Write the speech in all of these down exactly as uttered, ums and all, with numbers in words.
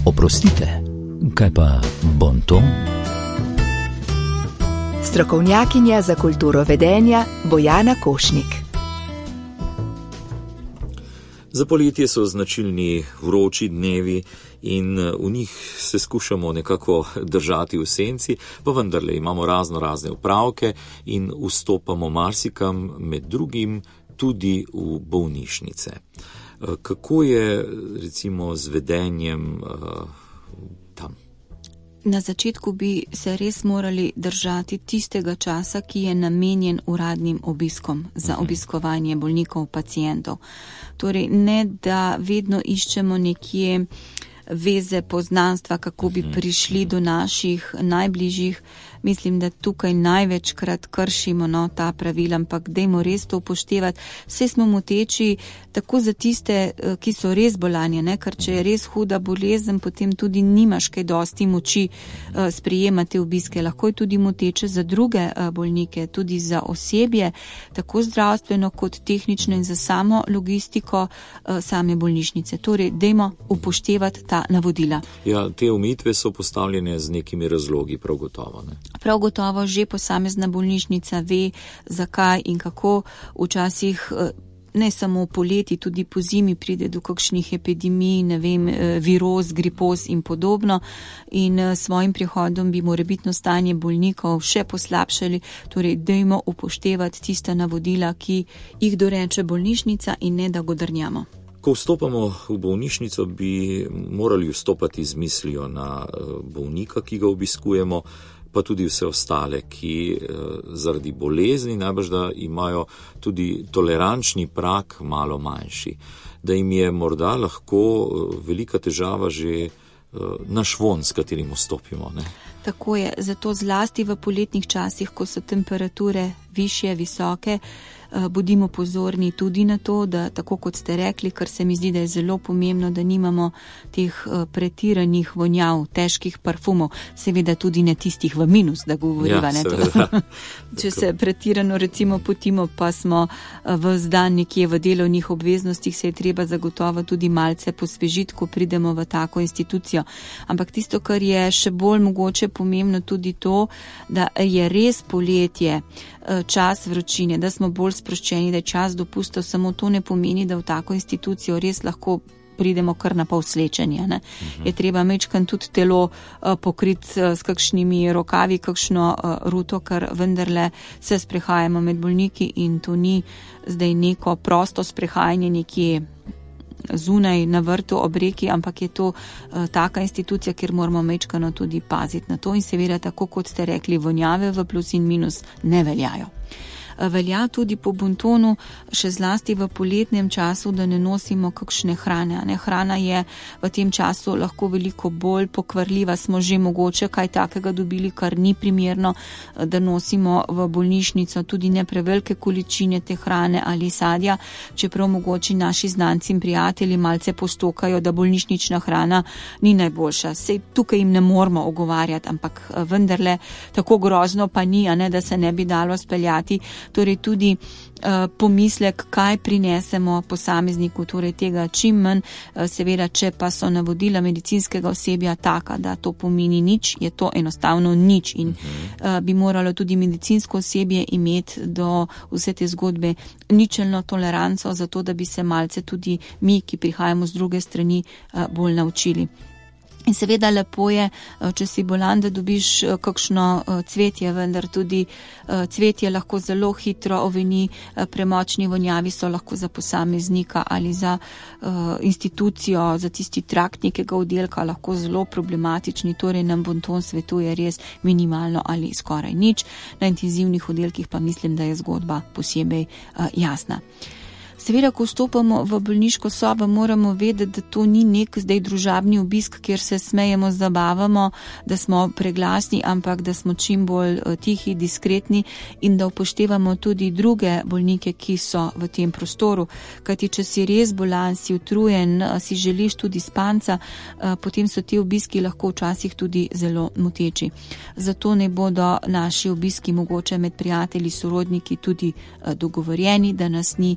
Oprostite, kaj pa bonton? Strokovnjakinja za kulturo vedenja Bojana Košnik. Za poletje so značilni vroči dnevi in v njih se skušamo nekako držati v senci, pa vendarle imamo razno razne opravke in vstopamo marsikam, med drugim tudi v bolnišnice. Kako je recimo z vedenjem uh, tam? Na začetku bi se res morali držati tistega časa, ki je namenjen uradnim obiskom za obiskovanje bolnikov, pacientov. Torej, ne da vedno iščemo nekje veze, poznanstva, kako bi prišli do naših najbližjih. Mislim, da tukaj največkrat kršimo no, ta pravila, ampak dajmo res to upoštevati. Vse smo moteči tako za tiste, ki so res bolani, ne? Ker če je res huda bolezen, potem tudi nimaš kaj dosti moči uh, sprejemati obiske. Lahko je tudi moteče za druge uh, bolnike, tudi za osebje, tako zdravstveno kot tehnično in za samo logistiko uh, same bolnišnice. Torej, dajmo upoštevati ta navodila. Ja, te omejitve so postavljene z nekimi razlogi, prav gotovo, ne? Prav gotovo že posamezna bolnišnica ve, zakaj in kako. Včasih ne samo poleti, tudi po zimi pride do kakšnih epidemij, ne vem, viroz, gripoz in podobno. In svojim prihodom bi morebitno stanje bolnikov še poslabšali. Torej, dajmo upoštevati tista navodila, ki jih doreče bolnišnica in ne da godrnjamo. Ko vstopamo v bolnišnico, bi morali vstopati z mislijo na bolnika, ki ga obiskujemo, pa tudi vse ostale, ki zaradi bolezni najbrž da imajo tudi tolerančni prag malo manjši, da jim je morda lahko velika težava že naš von, s katerim vstopimo, ne? Tako je, zato zlasti v poletnih časih, ko so temperature višje, visoke, bodimo pozorni tudi na to, da tako kot ste rekli, ker se mi zdi, da je zelo pomembno, da nimamo teh pretiranih vonjav, težkih parfumov, seveda tudi ne tistih v minus, da govoriva, ja, ne to. Če se pretirano recimo potimo, pa smo ves dan nekje v delovnih obveznostih, se je treba zagotovo tudi malce posvežiti, ko pridemo v tako institucijo. Ampak tisto, kar je še bolj mogoče pomembno tudi to, da je res poletje, čas vročine, da smo bolj sproščeni, da je čas dopustov, samo to ne pomeni, da v tako institucijo res lahko pridemo kar na pol slečenja. Ne? Uh-huh. Je treba mečkan tudi telo uh, pokriti uh, s kakšnimi rokavi, kakšno uh, ruto, ker vendarle se sprehajamo med bolniki in to ni zdaj neko prosto sprehajanje nekje zunaj na vrtu ob reki, ampak je to uh, taka institucija, kjer moramo mečkano tudi paziti na to in seveda, tako kot ste rekli, vonjave v plus in minus ne veljajo. Velja tudi po bontonu, še zlasti v poletnem času, da ne nosimo kakšne hrane. Ne? Hrana je v tem času lahko veliko bolj pokvarljiva, smo že mogoče kaj takega dobili, kar ni primerno, da nosimo v bolnišnico tudi ne prevelike količine te hrane ali sadja, čeprav mogoče naši znanci in prijatelji malce postokajo, da bolnišnična hrana ni najboljša. Sej tukaj jim ne moramo ogovarjati, ampak vendarle tako grozno pa ni, a ne, da se ne bi dalo speljati. Torej tudi uh, pomislek, kaj prinesemo posamezniku, torej tega čim manj, uh, seveda, če pa so navodila medicinskega osebja taka, da to pomeni nič, je to enostavno nič in uh, bi moralo tudi medicinsko osebje imeti do vse te zgodbe ničelno toleranco, zato da bi se malce tudi mi, ki prihajamo z druge strani, uh, bolj naučili. In seveda lepo je, če si bolan, da dobiš kakšno cvetje, vendar tudi cvetje lahko zelo hitro oveni, premočni vonjavi so lahko za posameznika ali za institucijo, za tisti trakt nekega oddelka lahko zelo problematični, torej nam bonton svetuje res minimalno ali skoraj nič. Na intenzivnih oddelkih pa mislim, da je zgodba posebej jasna. Seveda, ko vstopamo v bolniško sobo, moramo vedeti, da to ni nek zdaj družabni obisk, kjer se smejemo, zabavamo, da smo preglasni, ampak da smo čim bolj tihi, diskretni in da upoštevamo tudi druge bolnike, ki so v tem prostoru. Kajti, če si res bolan, si utrujen, si želiš tudi spanca, potem so ti obiski lahko včasih tudi zelo moteči. Zato ne bodo naši obiski mogoče med prijatelji, sorodniki tudi dogovorjeni, da nas ni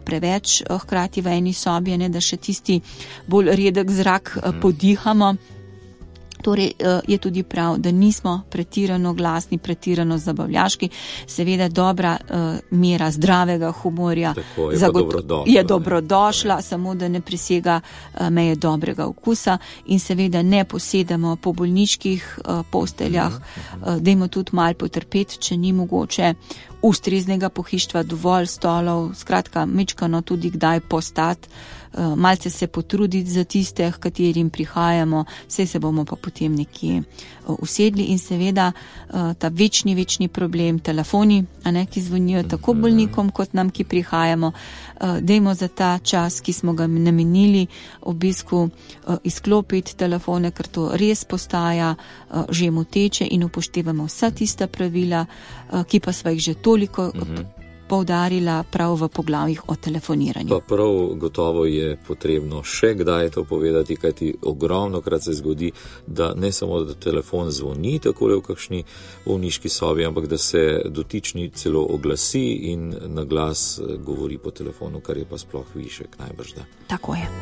preveč hkrati v eni sobi, ne, da še tisti bolj redek zrak podihamo. Torej je tudi prav, da nismo pretirano glasni, pretirano zabavljaški. Seveda dobra uh, mera zdravega humorja Tako, je, zagot- dobrodošla, je dobrodošla, samo da ne presega uh, meje dobrega okusa in seveda ne posedamo po bolniških uh, posteljah, uh, dajmo tudi malo potrpeti, če ni mogoče ustreznega pohištva, dovolj stolov, skratka, mečkano tudi kdaj postati, malce se potruditi za tiste, k katerim prihajamo, vse se bomo pa potem nekje usedli in seveda ta večni, večni problem, telefoni, a ne, ki zvonijo tako bolnikom kot nam, ki prihajamo, dajmo za ta čas, ki smo ga namenili obisku, izklopiti telefone, ker to res postaja že moteče in upoštevamo vsa tista pravila, ki pa sva jih že toliko poudarila prav v poglavjih o telefoniranju. Pa prav gotovo je potrebno še kdaj to povedati, kajti ogromno krat se zgodi, da ne samo, da telefon zvoni takole v kakšni bolniški sobi, ampak da se dotični celo oglasi in na glas govori po telefonu, kar je pa sploh višek najbrž da. Tako je.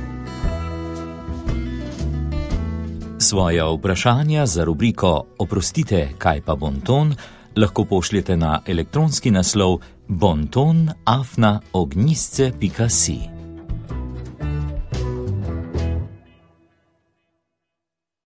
Svoja vprašanja za rubriko Oprostite, kaj pa bonton, lahko pošljete na elektronski naslov bonton afna ognjisce pika si.